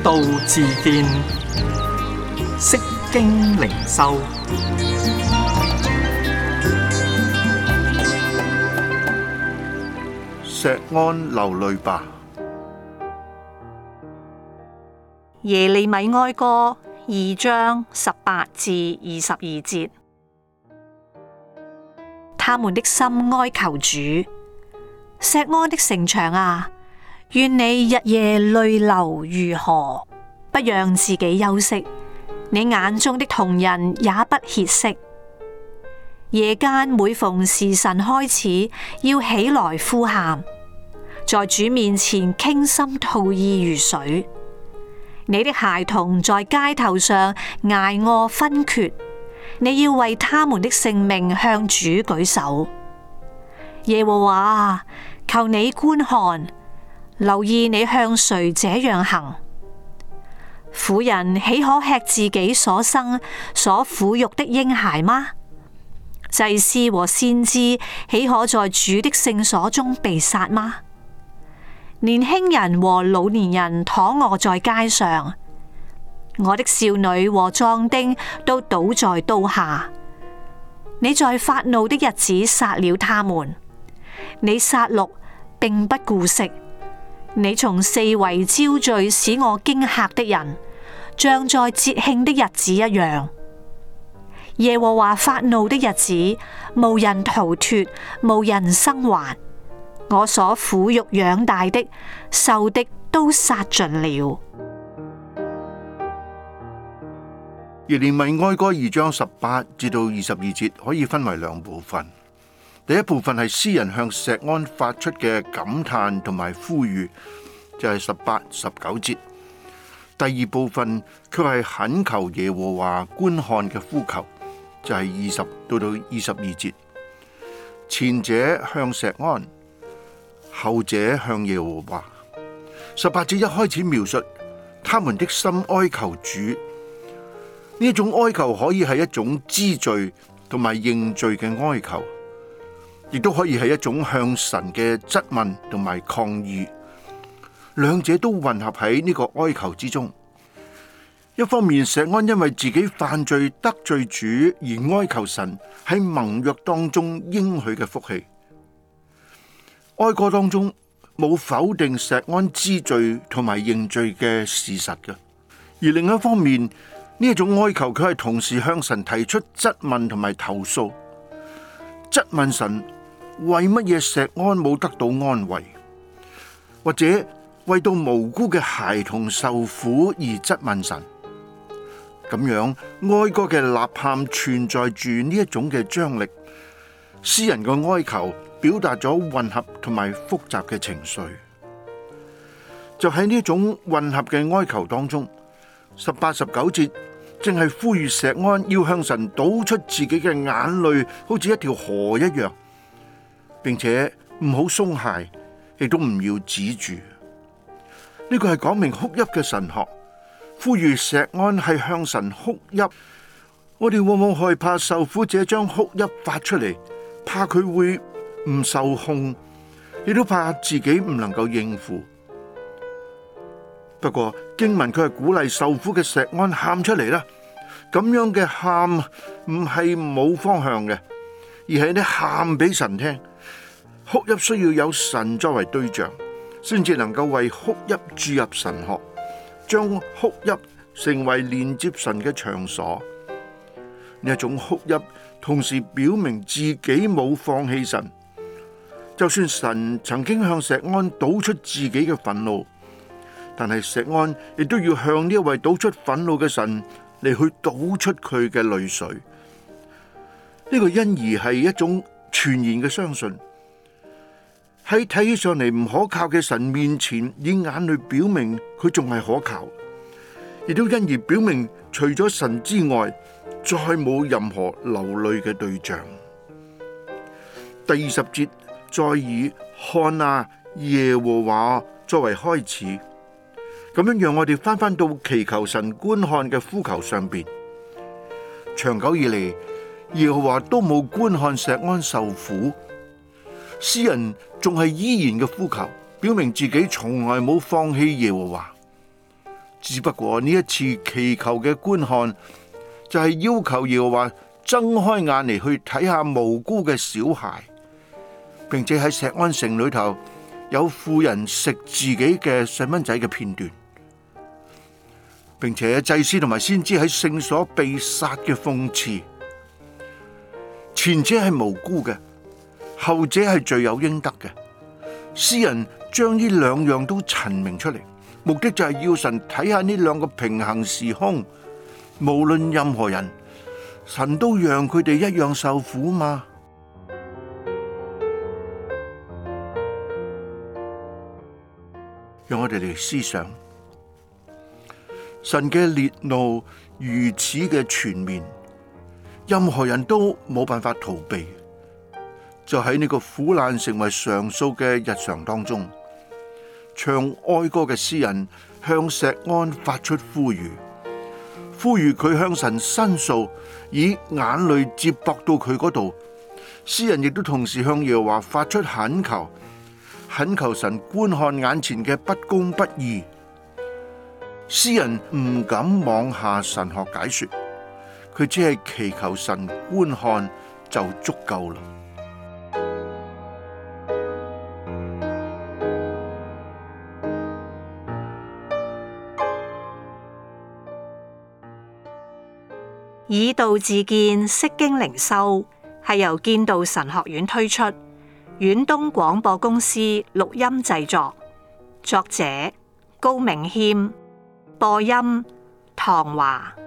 道自見，釋經靈修。 錫安流淚吧。 耶利米哀歌2章18至22節，他們的心哀求主，錫安的城牆啊，願你日夜淚流如河，不讓自己休息。你眼中的瞳人也不歇息。夜間每逢時辰開始，要起來呼喊，在主面前傾心吐意如水。你的孩童在街頭上挨餓昏厥，你要為他們的性命向主舉手。耶和華啊，求你觀看，留意你向誰這樣行。婦人豈可吃自己所生所撫育的嬰孩嗎？祭司和先知豈可在主的聖所中被殺嗎？年輕人和老年人躺臥在街上，我的少女和壯丁都倒在刀下。你在發怒的日子殺了他們，你殺戮並不顧惜。你從四圍招聚使我驚嚇的人，像在節慶的日子一樣。耶和華發怒的日子，無人逃脫，無人生還。我所撫育養大的仇敵都殺盡了。 耶利米哀歌2章18至到22節可以分為兩部分。第一部分係詩人向錫安發出嘅感嘆同埋呼籲，就係18、19節。第二部分卻係懇求耶和華觀看嘅呼求，就係20到22節。前者向錫安，後者向耶和華。18節一開始描述他們的心哀求主，呢一種哀求可以係一種知罪同埋認罪嘅哀求，亦都可以係一種向神嘅質問同埋抗議，兩者都混合喺呢個哀求之中。一方面，錫安因為自己犯罪得罪主而哀求神喺盟約當中應許嘅福氣。哀歌當中冇否定錫安知罪同埋認罪嘅事實嘅，而另一方面，呢一種哀求佢係同時向神提出質問同埋投訴，質問神為乜嘢錫安冇得到安慰，或者為到無辜嘅孩童受苦而質問神。咁樣哀歌嘅吶喊存在住呢一種嘅張力，詩人嘅哀求表達咗混合同埋複雜嘅情緒。就喺呢一種混合嘅哀求當中，18、19節正係呼籲錫安要向神倒出自己嘅眼淚，好似一條河一樣，並且唔好鬆懈，亦都唔要止住。呢個係講明哭泣嘅神學，呼籲錫安係向神哭泣。我哋往往害怕受苦者將哭泣發出嚟，怕佢會唔受控，亦都怕自己唔能夠應付。不過經文佢係鼓勵受苦嘅錫安喊出嚟啦，咁樣嘅喊唔係冇方向嘅，而係你喊俾神聽。哭泣需要有神作為對象，先至能夠為哭泣注入神學，將哭泣成為連接神嘅場所。呢一種哭泣同時表明自己冇放棄神，就算神曾經向錫安倒出自己嘅憤怒，但係錫安亦都要向呢一位倒出憤怒嘅神嚟去倒出佢嘅淚水。呢個因而係一種全然嘅相信，喺睇起上嚟唔可靠嘅神面前，以眼淚表明佢仲係可靠，亦都因而表明除咗神之外，再冇任何流淚嘅對象。第20節再以看啊耶和華作為開始，咁樣讓我哋翻到祈求神觀看嘅呼求上邊。長久以嚟，耶和華都冇觀看錫安受苦，詩人仲係依然嘅呼求，表明自己從來冇放棄耶和華。 只不過呢一次祈求嘅觀看，就係要求耶和華睜開眼嚟去睇下無辜嘅小孩，並且喺錫安城裏頭有婦人食自己嘅細蚊仔嘅片段，並且祭司同埋先知喺聖所被殺嘅諷刺。前者係無辜嘅，後者係罪有應得嘅。詩人將呢兩樣都陳明出嚟，目的就係要神睇下呢兩個平行時空，無論任何人，神都讓佢哋一樣受苦嘛。讓我哋嚟思想，神嘅烈怒如此嘅全面，任何人都冇辦法逃避。就喺呢個苦難成為常數嘅日常當中，唱哀歌嘅詩人向錫安發出呼籲佢向神申訴，以眼淚接駁到佢嗰度。詩人亦都同時向耶和華發出懇求神觀看眼前嘅不公不義。詩人唔敢妄下神學解說，佢只係祈求神觀看就足夠啦。 以道自見，釋經靈修係由建道神學院推出，遠東廣播公司錄音製作，作者高銘謙，播音唐華。